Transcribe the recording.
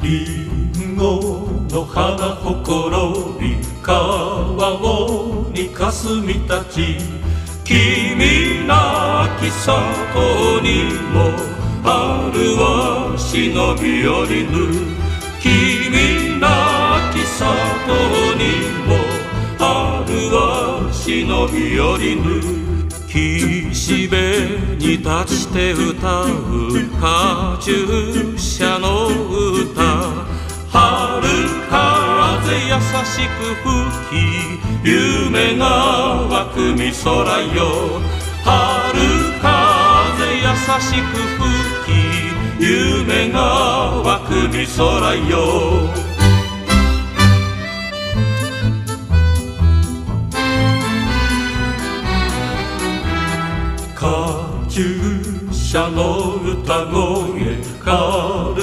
リンゴの花ほころび川を煮かすみたち、君なき里にも春は忍び寄りぬ。君なき里にも春は忍び寄りぬ。岸辺に立して歌うカチューシャの歌、春風優しく吹き夢が湧くみ空よ。春風優しく吹き夢が湧くみ空よ。カチューシャの歌声、